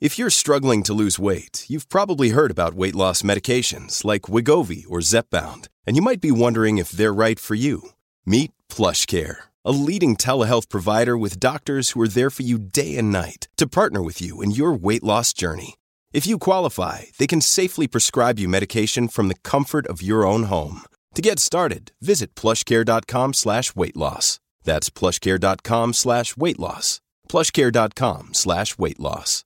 If you're struggling to lose weight, you've probably heard about weight loss medications like Wegovy or Zepbound, and you might be wondering if they're right for you. Meet PlushCare, a leading telehealth provider with doctors who are there for you day and night to partner with you in your weight loss journey. If you qualify, they can safely prescribe you medication from the comfort of your own home. To get started, visit plushcare.com/weightloss. That's plushcare.com/weightloss. plushcare.com/weightloss.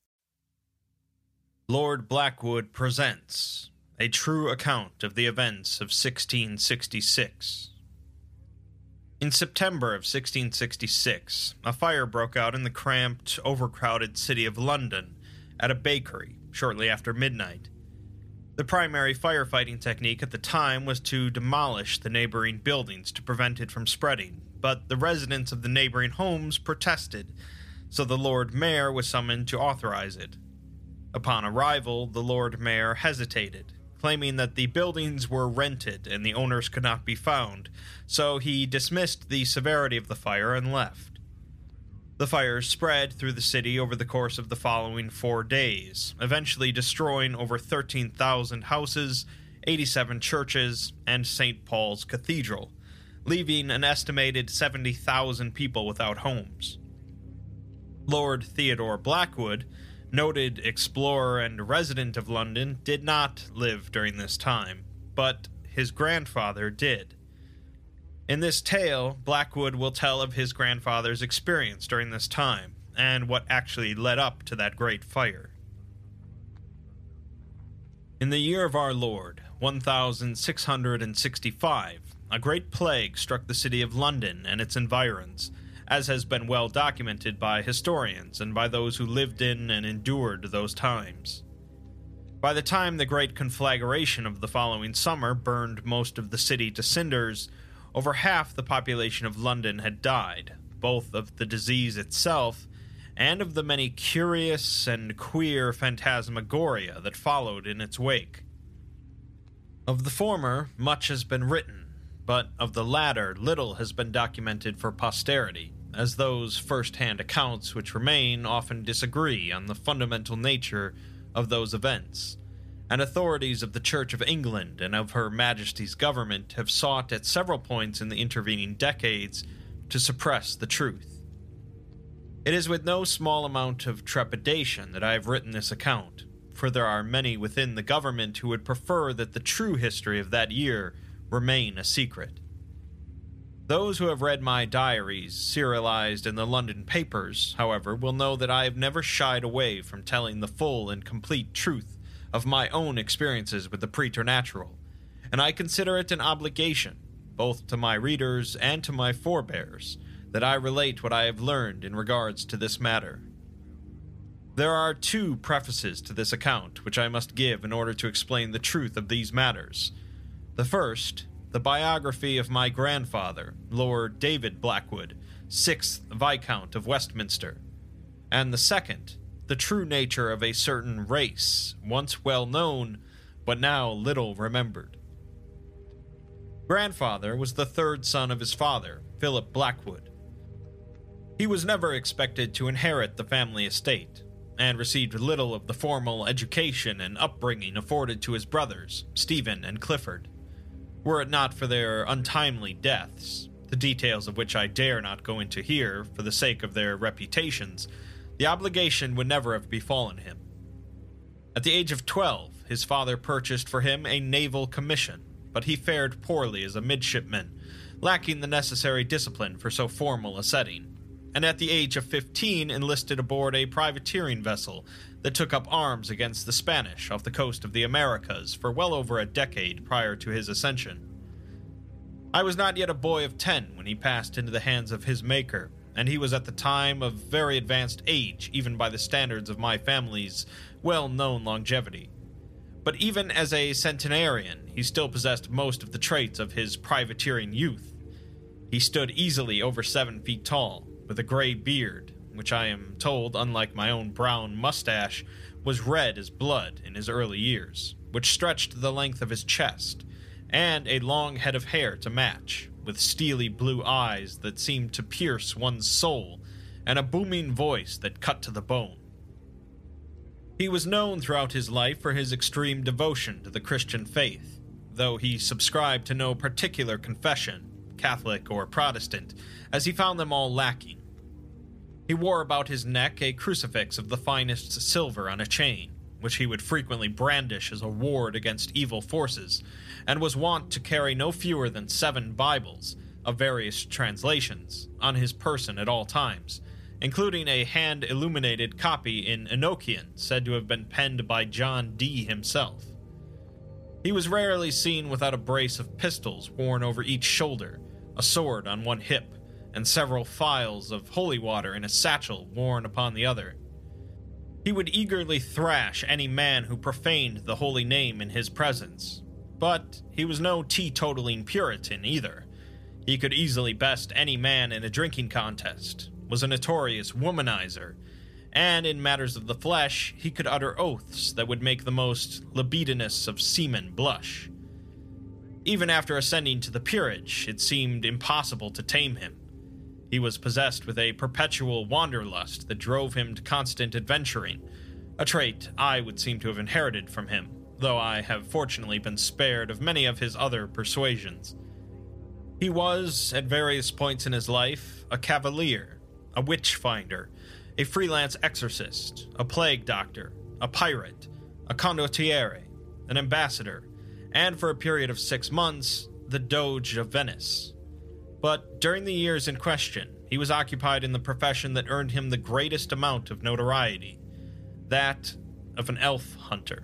Lord Blackwood presents a true account of the events of 1666. In September of 1666, a fire broke out in the cramped, overcrowded city of London at a bakery shortly after midnight. The primary firefighting technique at the time was to demolish the neighboring buildings to prevent it from spreading, but the residents of the neighboring homes protested, so the Lord Mayor was summoned to authorize it. Upon arrival, the Lord Mayor hesitated, claiming that the buildings were rented and the owners could not be found, so he dismissed the severity of the fire and left. The fire spread through the city over the course of the following 4 days, eventually destroying over 13,000 houses, 87 churches, and St. Paul's Cathedral, leaving an estimated 70,000 people without homes. Lord Theodore Blackwood, noted explorer and resident of London, did not live during this time, but his grandfather did. In this tale, Blackwood will tell of his grandfather's experience during this time, and what actually led up to that great fire. In the year of our Lord, 1665, a great plague struck the city of London and its environs, as has been well documented by historians and by those who lived in and endured those times. By the time the great conflagration of the following summer burned most of the city to cinders, over half the population of London had died, both of the disease itself and of the many curious and queer phantasmagoria that followed in its wake. Of the former, much has been written, but of the latter little has been documented for posterity, as those first-hand accounts which remain often disagree on the fundamental nature of those events, and authorities of the Church of England and of Her Majesty's government have sought at several points in the intervening decades to suppress the truth. It is with no small amount of trepidation that I have written this account, for there are many within the government who would prefer that the true history of that year remain a secret. Those who have read my diaries, serialized in the London papers, however, will know that I have never shied away from telling the full and complete truth of my own experiences with the preternatural, and I consider it an obligation, both to my readers and to my forebears, that I relate what I have learned in regards to this matter. There are 2 prefaces to this account which I must give in order to explain the truth of these matters. The first, the biography of my grandfather, Lord David Blackwood, 6th Viscount of Westminster, and the second, the true nature of a certain race, once well known, but now little remembered. Grandfather was the 3rd son of his father, Philip Blackwood. He was never expected to inherit the family estate, and received little of the formal education and upbringing afforded to his brothers, Stephen and Clifford. Were it not for their untimely deaths, the details of which I dare not go into here for the sake of their reputations, the obligation would never have befallen him. At the age of 12, his father purchased for him a naval commission, but he fared poorly as a midshipman, lacking the necessary discipline for so formal a setting, and at the age of 15 enlisted aboard a privateering vessel that took up arms against the Spanish off the coast of the Americas for well over a decade prior to his ascension. I was not yet a boy of 10 when he passed into the hands of his maker, and he was at the time of very advanced age, even by the standards of my family's well-known longevity. But even as a centenarian, he still possessed most of the traits of his privateering youth. He stood easily over 7 feet tall, with a gray beard, which I am told, unlike my own brown mustache, was red as blood in his early years, which stretched the length of his chest, and a long head of hair to match, with steely blue eyes that seemed to pierce one's soul, and a booming voice that cut to the bone. He was known throughout his life for his extreme devotion to the Christian faith, though he subscribed to no particular confession, Catholic or Protestant, as he found them all lacking. He wore about his neck a crucifix of the finest silver on a chain, which he would frequently brandish as a ward against evil forces, and was wont to carry no fewer than 7 Bibles, of various translations, on his person at all times, including a hand-illuminated copy in Enochian said to have been penned by John Dee himself. He was rarely seen without a brace of pistols worn over each shoulder, a sword on one hip, and several phials of holy water in a satchel worn upon the other. He would eagerly thrash any man who profaned the holy name in his presence, but he was no teetotaling Puritan either. He could easily best any man in a drinking contest, was a notorious womanizer, and in matters of the flesh, he could utter oaths that would make the most libidinous of seamen blush. Even after ascending to the peerage, it seemed impossible to tame him. He was possessed with a perpetual wanderlust that drove him to constant adventuring, a trait I would seem to have inherited from him, though I have fortunately been spared of many of his other persuasions. He was, at various points in his life, a cavalier, a witch-finder, a freelance exorcist, a plague doctor, a pirate, a condottiere, an ambassador, and for a period of 6 months, the Doge of Venice. But during the years in question, he was occupied in the profession that earned him the greatest amount of notoriety, that of an elf hunter.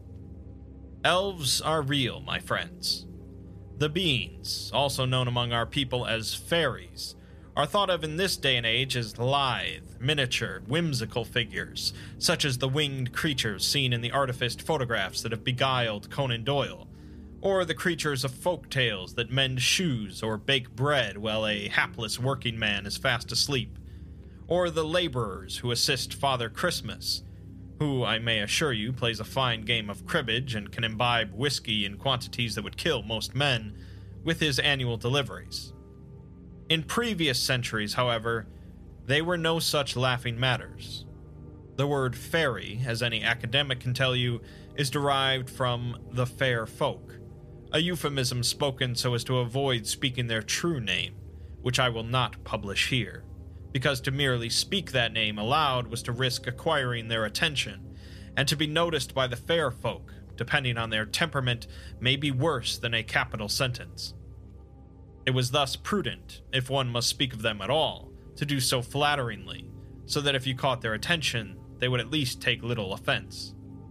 Elves are real, my friends. The beings, also known among our people as fairies, are thought of in this day and age as lithe, miniature, whimsical figures, such as the winged creatures seen in the artificed photographs that have beguiled Conan Doyle, or the creatures of folk tales that mend shoes or bake bread while a hapless working man is fast asleep, or the laborers who assist Father Christmas, who, I may assure you, plays a fine game of cribbage and can imbibe whiskey in quantities that would kill most men, with his annual deliveries. In previous centuries, however, they were no such laughing matters. The word fairy, as any academic can tell you, is derived from the fair folk, a euphemism spoken so as to avoid speaking their true name, which I will not publish here, because to merely speak that name aloud was to risk acquiring their attention, and to be noticed by the fair folk, depending on their temperament, may be worse than a capital sentence. It was thus prudent, if one must speak of them at all, to do so flatteringly, so that if you caught their attention, they would at least take little offense.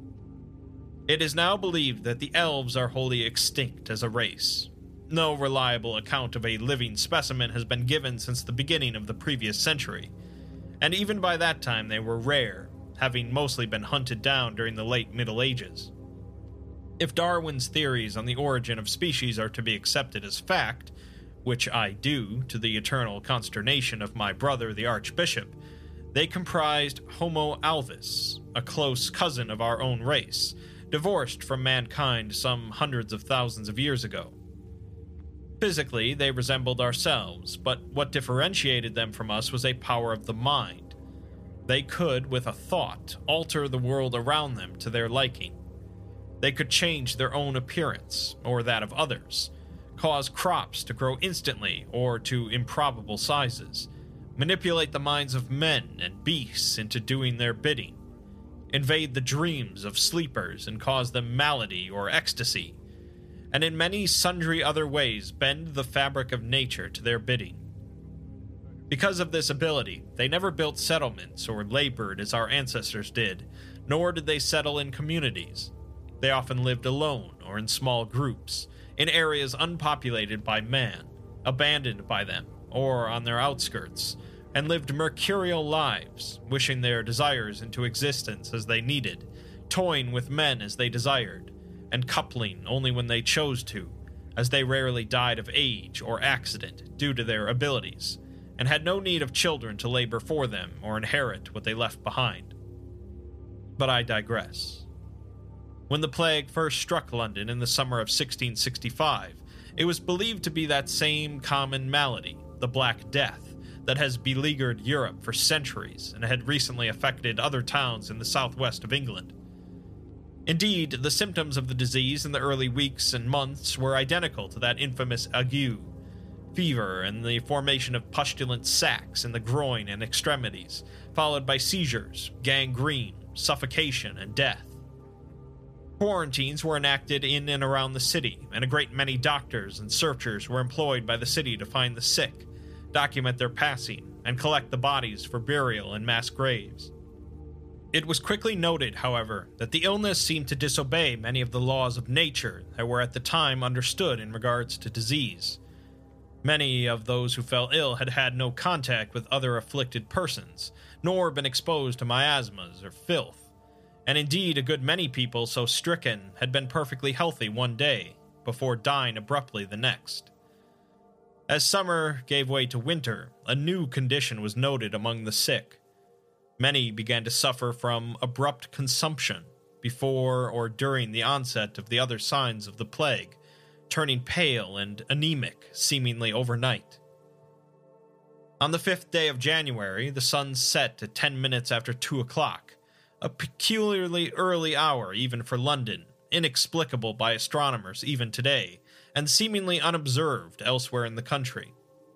It is now believed that the elves are wholly extinct as a race. No reliable account of a living specimen has been given since the beginning of the previous century, and even by that time they were rare, having mostly been hunted down during the late Middle Ages. If Darwin's theories on the origin of species are to be accepted as fact, which I do, to the eternal consternation of my brother the Archbishop, they comprised Homo alvis, a close cousin of our own race, divorced from mankind some hundreds of thousands of years ago. Physically, they resembled ourselves, but what differentiated them from us was a power of the mind. They could, with a thought, alter the world around them to their liking. They could change their own appearance, or that of others, cause crops to grow instantly or to improbable sizes, manipulate the minds of men and beasts into doing their bidding, invade the dreams of sleepers and cause them malady or ecstasy, and in many sundry other ways bend the fabric of nature to their bidding. Because of this ability, they never built settlements or labored as our ancestors did, nor did they settle in communities. They often lived alone or in small groups, in areas unpopulated by man, abandoned by them, or on their outskirts, and lived mercurial lives, wishing their desires into existence as they needed, toying with men as they desired, and coupling only when they chose to, as they rarely died of age or accident due to their abilities, and had no need of children to labor for them or inherit what they left behind. But I digress. When the plague first struck London in the summer of 1665, it was believed to be that same common malady, the Black Death, that has beleaguered Europe for centuries and had recently affected other towns in the southwest of England. Indeed, the symptoms of the disease in the early weeks and months were identical to that infamous ague, fever and the formation of pustulent sacs in the groin and extremities, followed by seizures, gangrene, suffocation, and death. Quarantines were enacted in and around the city, and a great many doctors and searchers were employed by the city to find the sick, document their passing, and collect the bodies for burial in mass graves. It was quickly noted, however, that the illness seemed to disobey many of the laws of nature that were at the time understood in regards to disease. Many of those who fell ill had had no contact with other afflicted persons, nor been exposed to miasmas or filth, and indeed a good many people so stricken had been perfectly healthy one day, before dying abruptly the next. As summer gave way to winter, a new condition was noted among the sick. Many began to suffer from abrupt consumption before or during the onset of the other signs of the plague, turning pale and anemic seemingly overnight. On the 5th day of January, the sun set at 10 minutes after 2 o'clock, a peculiarly early hour even for London, inexplicable by astronomers even today, and seemingly unobserved elsewhere in the country.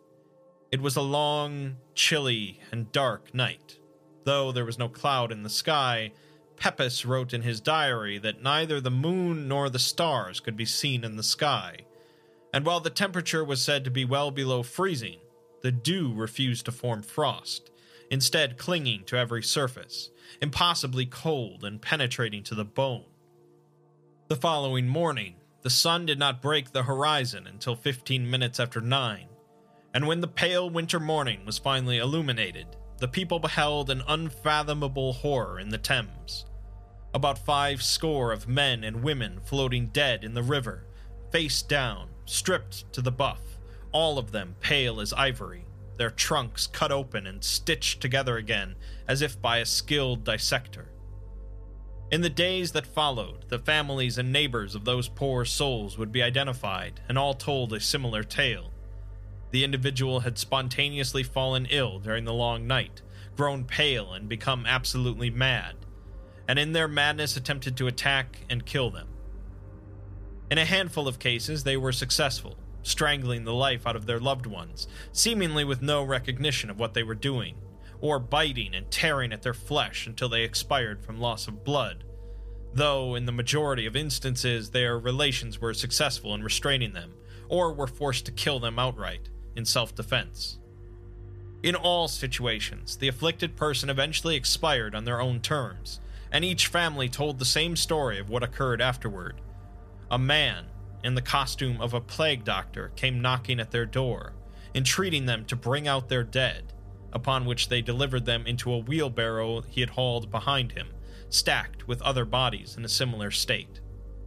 It was a long, chilly, and dark night. Though there was no cloud in the sky, Pepys wrote in his diary that neither the moon nor the stars could be seen in the sky, and while the temperature was said to be well below freezing, the dew refused to form frost, instead clinging to every surface, impossibly cold and penetrating to the bone. The following morning, the sun did not break the horizon until 15 minutes after 9, and when the pale winter morning was finally illuminated, the people beheld an unfathomable horror in the Thames. About 50 of men and women floating dead in the river, face down, stripped to the buff, all of them pale as ivory, their trunks cut open and stitched together again as if by a skilled dissector. In the days that followed, the families and neighbors of those poor souls would be identified, and all told a similar tale. The individual had spontaneously fallen ill during the long night, grown pale and become absolutely mad, and in their madness attempted to attack and kill them. In a handful of cases, they were successful, strangling the life out of their loved ones, seemingly with no recognition of what they were doing, or biting and tearing at their flesh until they expired from loss of blood, though in the majority of instances their relations were successful in restraining them, or were forced to kill them outright, in self-defense. In all situations, the afflicted person eventually expired on their own terms, and each family told the same story of what occurred afterward. A man, in the costume of a plague doctor, came knocking at their door, entreating them to bring out their dead, upon which they delivered them into a wheelbarrow he had hauled behind him, stacked with other bodies in a similar state.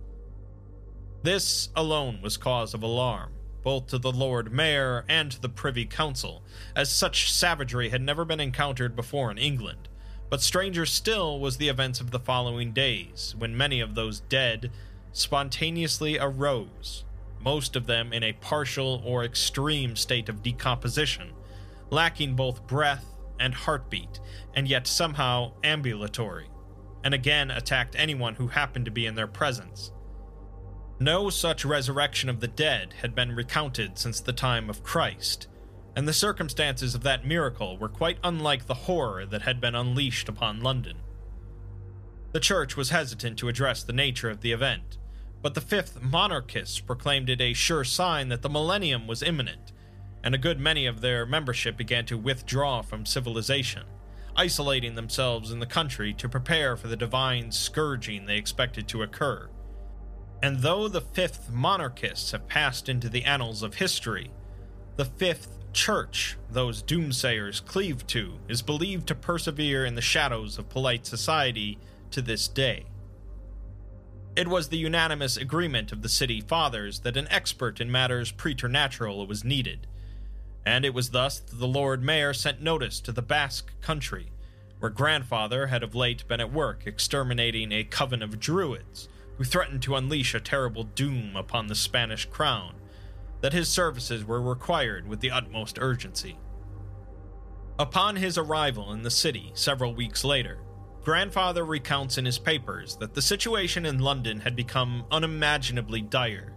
This alone was cause of alarm, both to the Lord Mayor and to the Privy Council, as such savagery had never been encountered before in England. But stranger still was the events of the following days, when many of those dead spontaneously arose, most of them in a partial or extreme state of decomposition, lacking both breath and heartbeat, and yet somehow ambulatory, and again attacked anyone who happened to be in their presence. No such resurrection of the dead had been recounted since the time of Christ, and the circumstances of that miracle were quite unlike the horror that had been unleashed upon London. The Church was hesitant to address the nature of the event, but the Fifth Monarchists proclaimed it a sure sign that the millennium was imminent, and a good many of their membership began to withdraw from civilization, isolating themselves in the country to prepare for the divine scourging they expected to occur. And though the Fifth Monarchists have passed into the annals of history, the Fifth Church those doomsayers cleave to is believed to persevere in the shadows of polite society to this day. It was the unanimous agreement of the city fathers that an expert in matters preternatural was needed, and it was thus that the Lord Mayor sent notice to the Basque country, where grandfather had of late been at work exterminating a coven of druids who threatened to unleash a terrible doom upon the Spanish crown, that his services were required with the utmost urgency. Upon his arrival in the city several weeks later, Grandfather recounts in his papers that the situation in London had become unimaginably dire.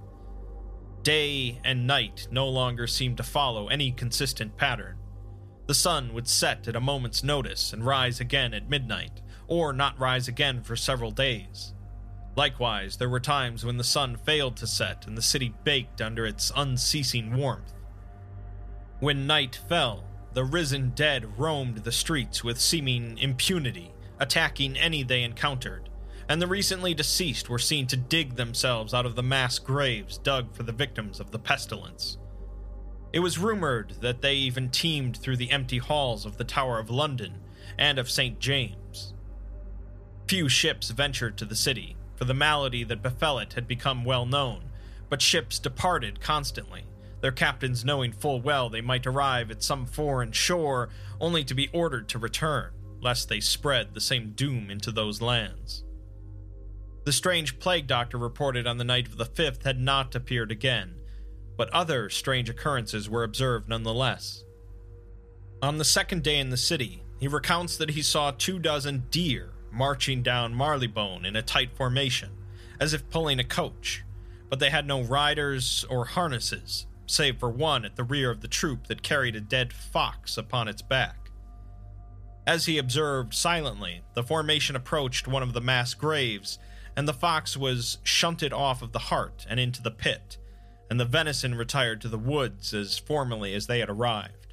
Day and night no longer seemed to follow any consistent pattern. The sun would set at a moment's notice and rise again at midnight, or not rise again for several days. Likewise, there were times when the sun failed to set and the city baked under its unceasing warmth. When night fell, the risen dead roamed the streets with seeming impunity, attacking any they encountered, and the recently deceased were seen to dig themselves out of the mass graves dug for the victims of the pestilence. It was rumored that they even teemed through the empty halls of the Tower of London and of St. James. Few ships ventured to the city, for the malady that befell it had become well known, but ships departed constantly, their captains knowing full well they might arrive at some foreign shore only to be ordered to return, lest they spread the same doom into those lands. The strange plague doctor reported on the night of the 5th had not appeared again, but other strange occurrences were observed nonetheless. On the second day in the city, he recounts that he saw 24 deer marching down Marylebone in a tight formation, as if pulling a coach, but they had no riders or harnesses, save for one at the rear of the troop that carried a dead fox upon its back. As he observed silently, the formation approached one of the mass graves, and the fox was shunted off of the heart and into the pit, and the venison retired to the woods as formally as they had arrived.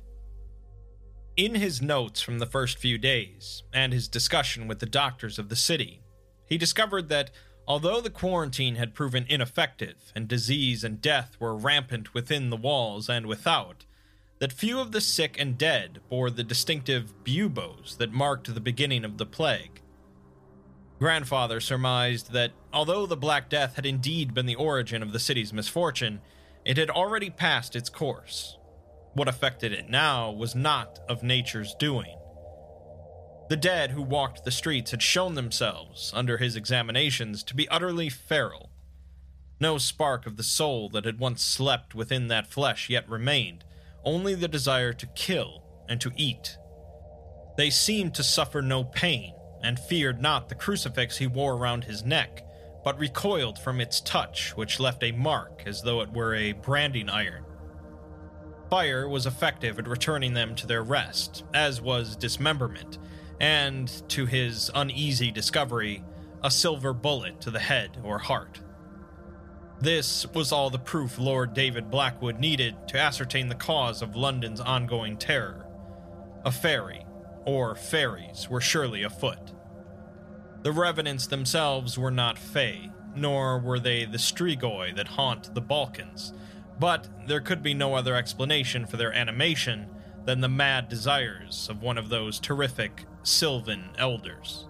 In his notes from the first few days, and his discussion with the doctors of the city, he discovered that although the quarantine had proven ineffective, and disease and death were rampant within the walls and without, that few of the sick and dead bore the distinctive buboes that marked the beginning of the plague. Grandfather surmised that, although the Black Death had indeed been the origin of the city's misfortune, it had already passed its course. What affected it now was not of nature's doing. The dead who walked the streets had shown themselves, under his examinations, to be utterly feral. No spark of the soul that had once slept within that flesh yet remained, only the desire to kill and to eat. They seemed to suffer no pain, and feared not the crucifix he wore around his neck, but recoiled from its touch, which left a mark as though it were a branding iron. Fire was effective at returning them to their rest, as was dismemberment, and, to his uneasy discovery, a silver bullet to the head or heart. This was all the proof Lord David Blackwood needed to ascertain the cause of London's ongoing terror. A fairy, or fairies, were surely afoot. The revenants themselves were not fae, nor were they the strigoi that haunt the Balkans, but there could be no other explanation for their animation than the mad desires of one of those terrific Sylvan elders.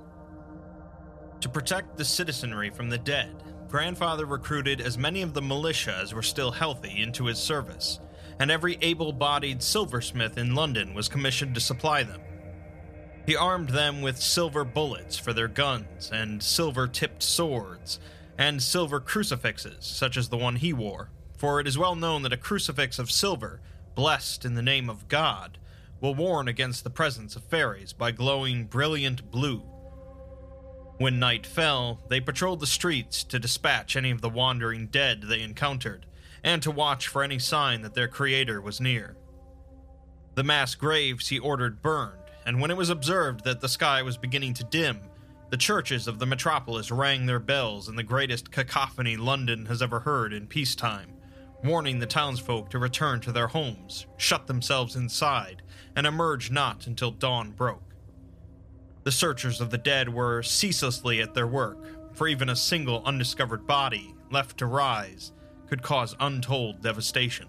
To protect the citizenry from the dead, Grandfather recruited as many of the militia as were still healthy into his service, and every able-bodied silversmith in London was commissioned to supply them. He armed them with silver bullets for their guns, and silver-tipped swords, and silver crucifixes, such as the one he wore, for it is well known that a crucifix of silver, blessed in the name of God, will warn against the presence of fairies by glowing brilliant blue. When night fell, they patrolled the streets to dispatch any of the wandering dead they encountered, and to watch for any sign that their creator was near. The mass graves he ordered burned, and when it was observed that the sky was beginning to dim, the churches of the metropolis rang their bells in the greatest cacophony London has ever heard in peacetime, warning the townsfolk to return to their homes, shut themselves inside, and emerge not until dawn broke. The searchers of the dead were ceaselessly at their work, for even a single undiscovered body, left to rise, could cause untold devastation.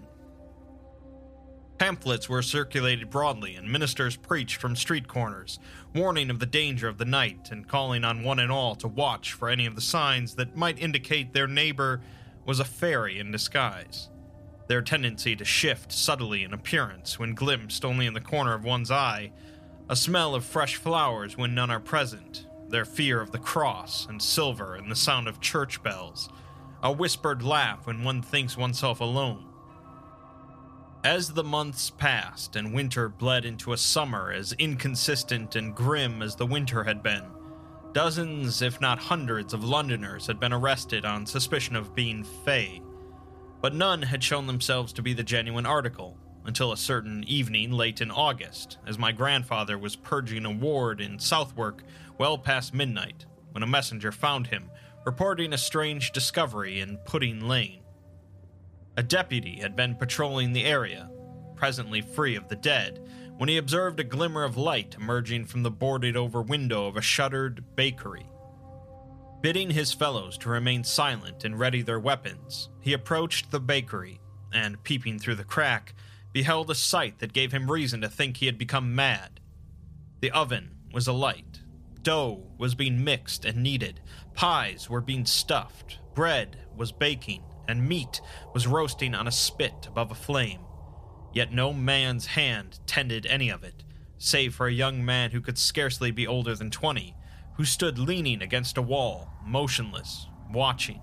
Pamphlets were circulated broadly, and ministers preached from street corners, warning of the danger of the night and calling on one and all to watch for any of the signs that might indicate their neighbor was a fairy in disguise. Their tendency to shift subtly in appearance when glimpsed only in the corner of one's eye, a smell of fresh flowers when none are present, their fear of the cross and silver and the sound of church bells, a whispered laugh when one thinks oneself alone. As the months passed and winter bled into a summer as inconsistent and grim as the winter had been, dozens, if not hundreds, of Londoners had been arrested on suspicion of being Fae, but none had shown themselves to be the genuine article, until a certain evening late in August, as my grandfather was purging a ward in Southwark well past midnight, when a messenger found him, reporting a strange discovery in Pudding Lane. A deputy had been patrolling the area, presently free of the dead, when he observed a glimmer of light emerging from the boarded-over window of a shuttered bakery. Bidding his fellows to remain silent and ready their weapons, he approached the bakery, and, peeping through the crack, beheld a sight that gave him reason to think he had become mad. The oven was alight. Dough was being mixed and kneaded. Pies were being stuffed. Bread was baking, and meat was roasting on a spit above a flame. Yet no man's hand tended any of it, save for a young man who could scarcely be older than 20, who stood leaning against a wall, motionless, watching.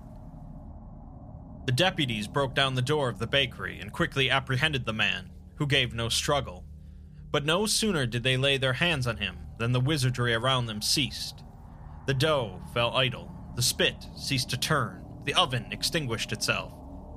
The deputies broke down the door of the bakery and quickly apprehended the man, who gave no struggle. But no sooner did they lay their hands on him than the wizardry around them ceased. The dough fell idle, the spit ceased to turn, the oven extinguished itself.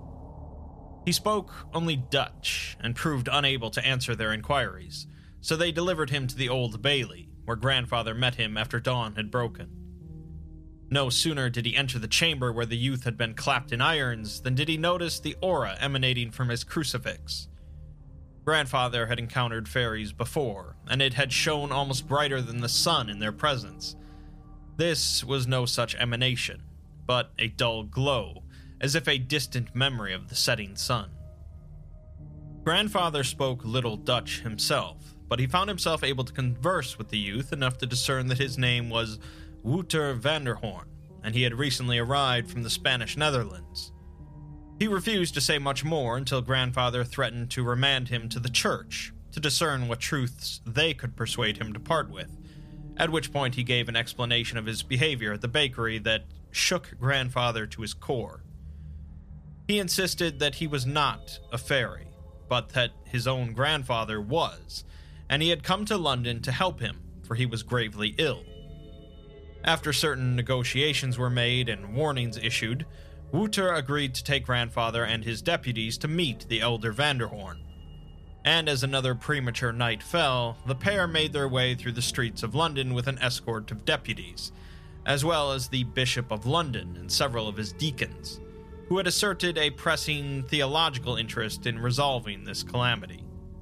He spoke only Dutch and proved unable to answer their inquiries, so they delivered him to the Old Bailey, where grandfather met him after dawn had broken. No sooner did he enter the chamber where the youth had been clapped in irons than did he notice the aura emanating from his crucifix. Grandfather had encountered fairies before, and it had shone almost brighter than the sun in their presence. This was no such emanation, but a dull glow, as if a distant memory of the setting sun. Grandfather spoke little Dutch himself, but he found himself able to converse with the youth enough to discern that his name was Wouter Vanderhorn, and he had recently arrived from the Spanish Netherlands. He refused to say much more until grandfather threatened to remand him to the church, to discern what truths they could persuade him to part with, at which point he gave an explanation of his behavior at the bakery that shook grandfather to his core. He insisted that he was not a fairy, but that his own grandfather was, and he had come to London to help him, for he was gravely ill. After certain negotiations were made and warnings issued, Wouter agreed to take grandfather and his deputies to meet the elder Vanderhorn. And as another premature night fell, the pair made their way through the streets of London with an escort of deputies, as well as the Bishop of London and several of his deacons, who had asserted a pressing theological interest in resolving this calamity.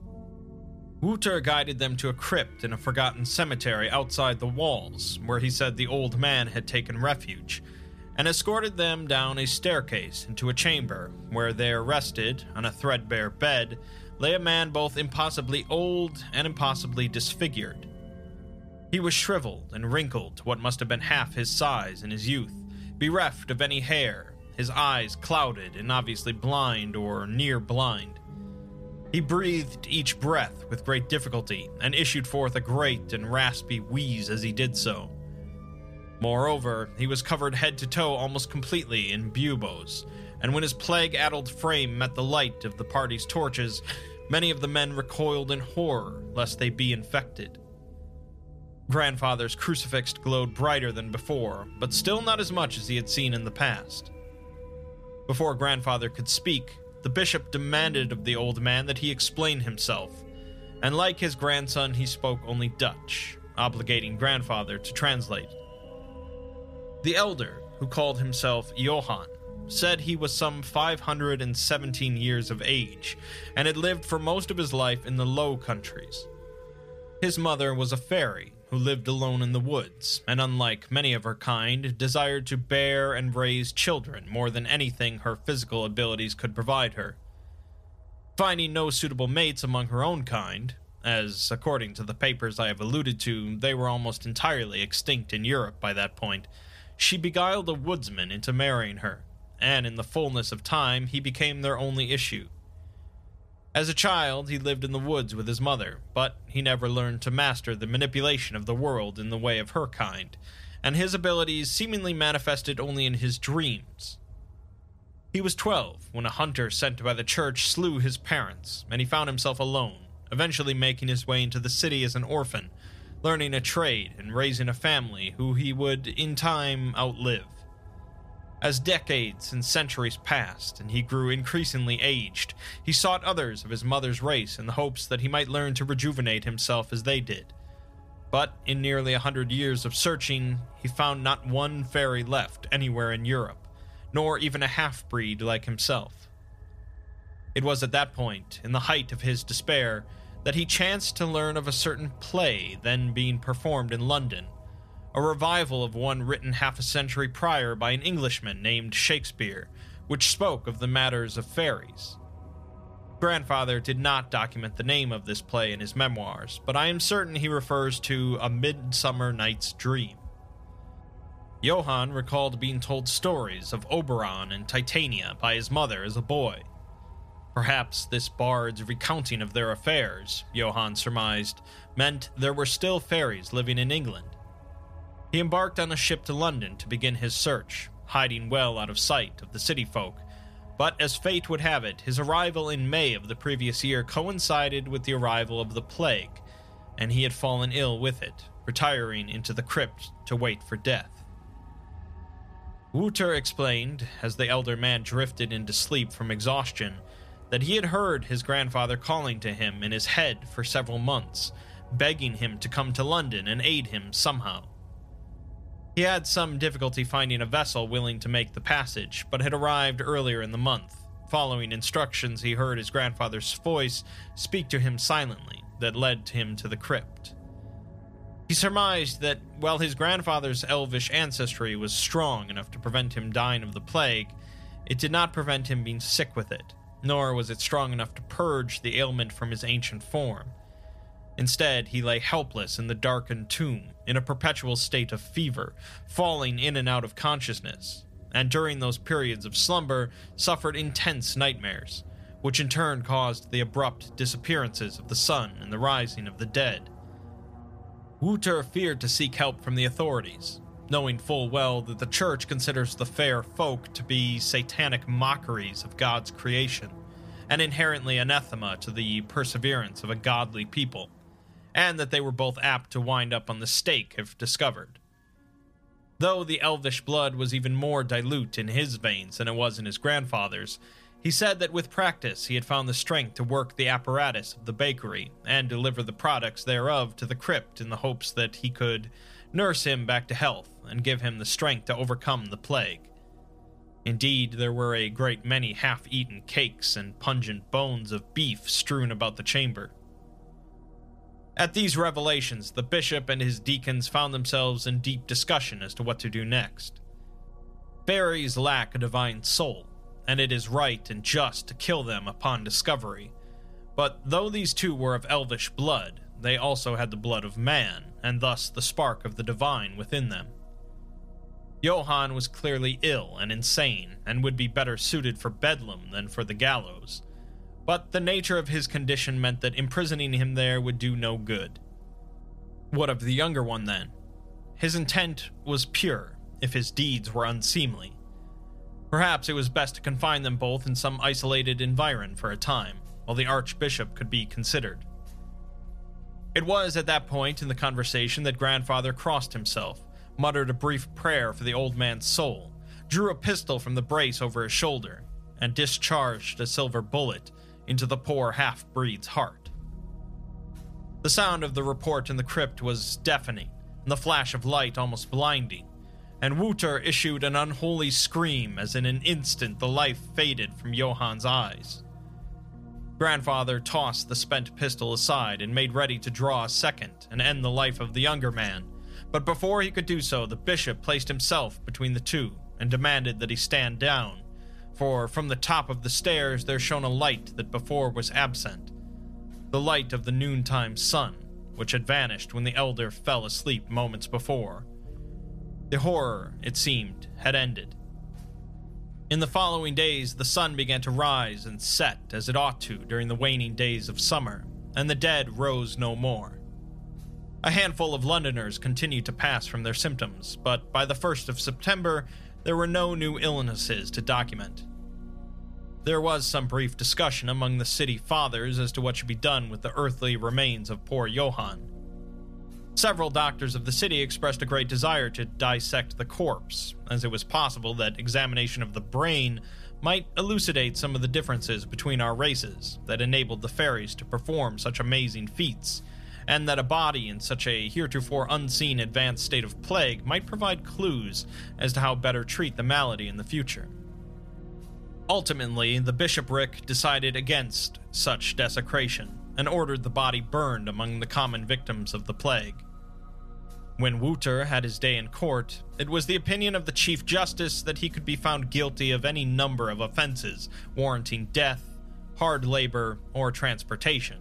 Wouter guided them to a crypt in a forgotten cemetery outside the walls, where he said the old man had taken refuge, and escorted them down a staircase into a chamber, where there rested, on a threadbare bed, lay a man both impossibly old and impossibly disfigured. He was shriveled and wrinkled to what must have been half his size in his youth, bereft of any hair, his eyes clouded and obviously blind or near blind. He breathed each breath with great difficulty and issued forth a great and raspy wheeze as he did so. Moreover, he was covered head to toe almost completely in buboes, and when his plague-addled frame met the light of the party's torches, many of the men recoiled in horror lest they be infected. Grandfather's crucifix glowed brighter than before, but still not as much as he had seen in the past. Before grandfather could speak, the bishop demanded of the old man that he explain himself, and like his grandson he spoke only Dutch, obligating grandfather to translate. The elder, who called himself Johann, said he was some 517 years of age, and had lived for most of his life in the Low Countries. His mother was a fairy, who lived alone in the woods, and unlike many of her kind, desired to bear and raise children more than anything her physical abilities could provide her. Finding no suitable mates among her own kind, as, according to the papers I have alluded to, they were almost entirely extinct in Europe by that point, she beguiled a woodsman into marrying her, and in the fullness of time he became their only issue. As a child, he lived in the woods with his mother, but he never learned to master the manipulation of the world in the way of her kind, and his abilities seemingly manifested only in his dreams. He was 12 when a hunter sent by the church slew his parents, and he found himself alone, eventually making his way into the city as an orphan, learning a trade and raising a family who he would, in time, outlive. As decades and centuries passed and he grew increasingly aged, he sought others of his mother's race in the hopes that he might learn to rejuvenate himself as they did. But in nearly 100 years of searching, he found not one fairy left anywhere in Europe, nor even a half-breed like himself. It was at that point, in the height of his despair, that he chanced to learn of a certain play then being performed in London, a revival of one written half a century prior by an Englishman named Shakespeare, which spoke of the matters of fairies. Grandfather did not document the name of this play in his memoirs, but I am certain he refers to A Midsummer Night's Dream. Johann recalled being told stories of Oberon and Titania by his mother as a boy. Perhaps this bard's recounting of their affairs, Johann surmised, meant there were still fairies living in England. He embarked on a ship to London to begin his search, hiding well out of sight of the city folk, but as fate would have it, his arrival in May of the previous year coincided with the arrival of the plague, and he had fallen ill with it, retiring into the crypt to wait for death. Wouter explained, as the elder man drifted into sleep from exhaustion, that he had heard his grandfather calling to him in his head for several months, begging him to come to London and aid him somehow. He had some difficulty finding a vessel willing to make the passage, but had arrived earlier in the month, following instructions he heard his grandfather's voice speak to him silently that led him to the crypt. He surmised that while his grandfather's elvish ancestry was strong enough to prevent him dying of the plague, it did not prevent him being sick with it, nor was it strong enough to purge the ailment from his ancient form. Instead, he lay helpless in the darkened tomb, in a perpetual state of fever, falling in and out of consciousness, and during those periods of slumber suffered intense nightmares, which in turn caused the abrupt disappearances of the sun and the rising of the dead. Wouter feared to seek help from the authorities, knowing full well that the church considers the fair folk to be satanic mockeries of God's creation, and inherently anathema to the perseverance of a godly people, and that they were both apt to wind up on the stake if discovered. Though the elvish blood was even more dilute in his veins than it was in his grandfather's, he said that with practice he had found the strength to work the apparatus of the bakery and deliver the products thereof to the crypt in the hopes that he could nurse him back to health and give him the strength to overcome the plague. Indeed, there were a great many half-eaten cakes and pungent bones of beef strewn about the chamber. At these revelations, the bishop and his deacons found themselves in deep discussion as to what to do next. Fairies lack a divine soul, and it is right and just to kill them upon discovery. But though these two were of elvish blood, they also had the blood of man, and thus the spark of the divine within them. Johann was clearly ill and insane, and would be better suited for Bedlam than for the gallows. But the nature of his condition meant that imprisoning him there would do no good. What of the younger one, then? His intent was pure, if his deeds were unseemly. Perhaps it was best to confine them both in some isolated environ for a time, while the archbishop could be considered. It was at that point in the conversation that grandfather crossed himself, muttered a brief prayer for the old man's soul, drew a pistol from the brace over his shoulder, and discharged a silver bullet into the poor half-breed's heart. The sound of the report in the crypt was deafening, and the flash of light almost blinding, and Wouter issued an unholy scream as in an instant the life faded from Johann's eyes. Grandfather tossed the spent pistol aside and made ready to draw a second and end the life of the younger man, but before he could do so, the bishop placed himself between the two and demanded that he stand down, for from the top of the stairs there shone a light that before was absent, the light of the noontime sun, which had vanished when the elder fell asleep moments before. The horror, it seemed, had ended. In the following days, the sun began to rise and set as it ought to during the waning days of summer, and the dead rose no more. A handful of Londoners continued to pass from their symptoms, but by the 1st of September, there were no new illnesses to document. There was some brief discussion among the city fathers as to what should be done with the earthly remains of poor Johann. Several doctors of the city expressed a great desire to dissect the corpse, as it was possible that examination of the brain might elucidate some of the differences between our races that enabled the fairies to perform such amazing feats, and that a body in such a heretofore unseen advanced state of plague might provide clues as to how better treat the malady in the future. Ultimately, the bishopric decided against such desecration and ordered the body burned among the common victims of the plague. When Wouter had his day in court, it was the opinion of the Chief Justice that he could be found guilty of any number of offenses warranting death, hard labor, or transportation.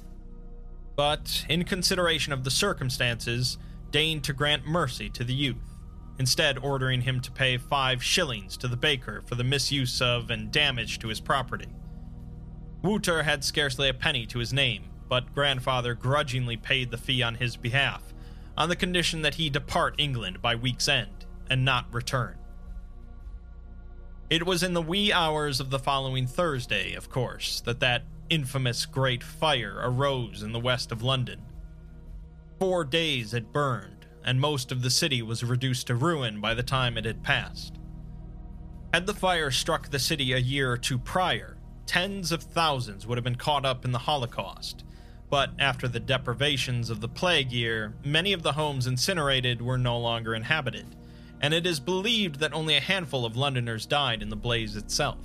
But, in consideration of the circumstances, deigned to grant mercy to the youth, instead ordering him to pay 5 shillings to the baker for the misuse of and damage to his property. Wouter had scarcely a penny to his name, but grandfather grudgingly paid the fee on his behalf, on the condition that he depart England by week's end, and not return. It was in the wee hours of the following Thursday, of course, that infamous great fire arose in the west of London. 4 days it burned, and most of the city was reduced to ruin by the time it had passed. Had the fire struck the city a year or two prior, tens of thousands would have been caught up in the Holocaust, but after the deprivations of the plague year, many of the homes incinerated were no longer inhabited, and it is believed that only a handful of Londoners died in the blaze itself.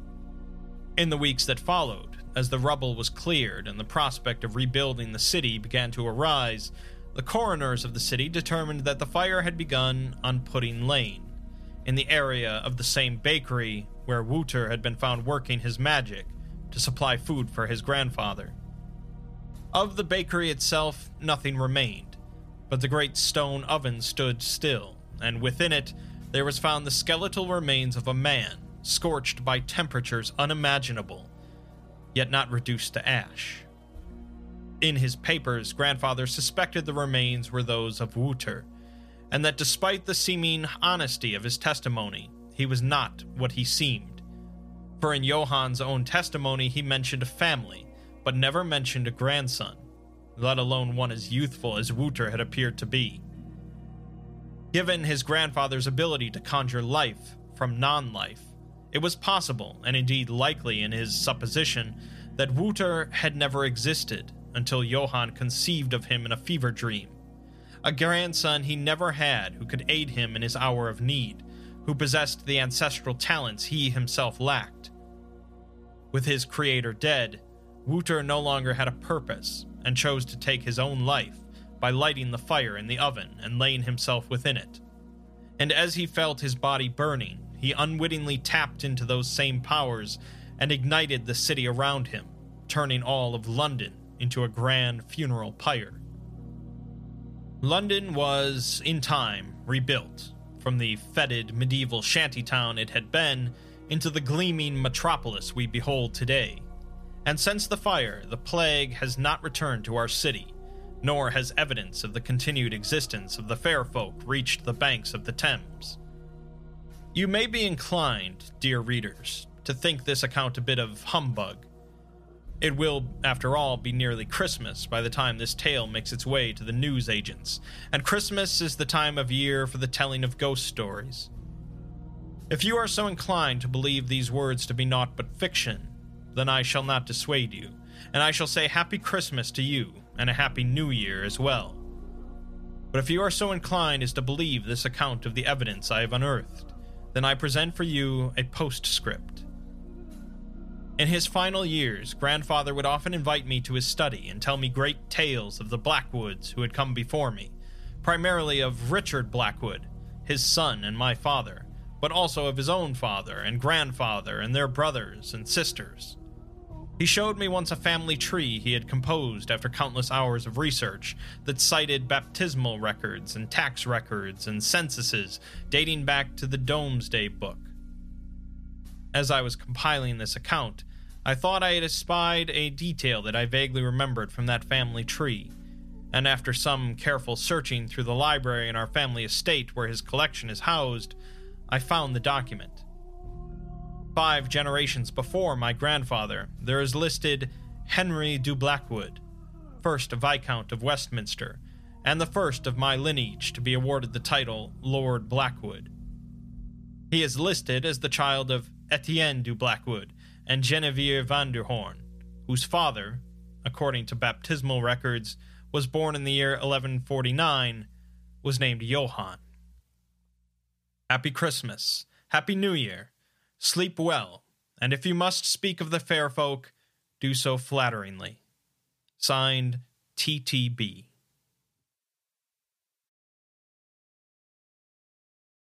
In the weeks that followed, as the rubble was cleared and the prospect of rebuilding the city began to arise, the coroners of the city determined that the fire had begun on Pudding Lane, in the area of the same bakery where Wouter had been found working his magic to supply food for his grandfather. Of the bakery itself, nothing remained, but the great stone oven stood still, and within it there was found the skeletal remains of a man, scorched by temperatures unimaginable, yet not reduced to ash. In his papers, grandfather suspected the remains were those of Wouter, and that despite the seeming honesty of his testimony, he was not what he seemed. For in Johann's own testimony he mentioned a family, but never mentioned a grandson, let alone one as youthful as Wouter had appeared to be. Given his grandfather's ability to conjure life from non-life, it was possible, and indeed likely in his supposition, that Wouter had never existed until Johann conceived of him in a fever dream. A grandson he never had who could aid him in his hour of need, who possessed the ancestral talents he himself lacked. With his creator dead, Wouter no longer had a purpose, and chose to take his own life by lighting the fire in the oven and laying himself within it. And as he felt his body burning, he unwittingly tapped into those same powers and ignited the city around him, turning all of London into a grand funeral pyre. London was, in time, rebuilt, from the fetid medieval shantytown it had been into the gleaming metropolis we behold today. And since the fire, the plague has not returned to our city, nor has evidence of the continued existence of the fair folk reached the banks of the Thames. You may be inclined, dear readers, to think this account a bit of humbug. It will, after all, be nearly Christmas by the time this tale makes its way to the news agents, and Christmas is the time of year for the telling of ghost stories. If you are so inclined to believe these words to be naught but fiction, then I shall not dissuade you, and I shall say Happy Christmas to you, and a Happy New Year as well. But if you are so inclined as to believe this account of the evidence I have unearthed, then I present for you a postscript. In his final years, grandfather would often invite me to his study and tell me great tales of the Blackwoods who had come before me, primarily of Richard Blackwood, his son and my father, but also of his own father and grandfather and their brothers and sisters. He showed me once a family tree he had composed after countless hours of research that cited baptismal records and tax records and censuses dating back to the Domesday Book. As I was compiling this account, I thought I had espied a detail that I vaguely remembered from that family tree, and after some careful searching through the library in our family estate where his collection is housed, I found the document. 5 generations before my grandfather, there is listed Henry du Blackwood, 1st Viscount of Westminster, and the first of my lineage to be awarded the title Lord Blackwood. He is listed as the child of Etienne du Blackwood and Genevieve van der Horn, whose father, according to baptismal records, was born in the year 1149, was named Johann. Happy Christmas, Happy New Year, sleep well, and if you must speak of the fair folk, do so flatteringly. Signed, TTB.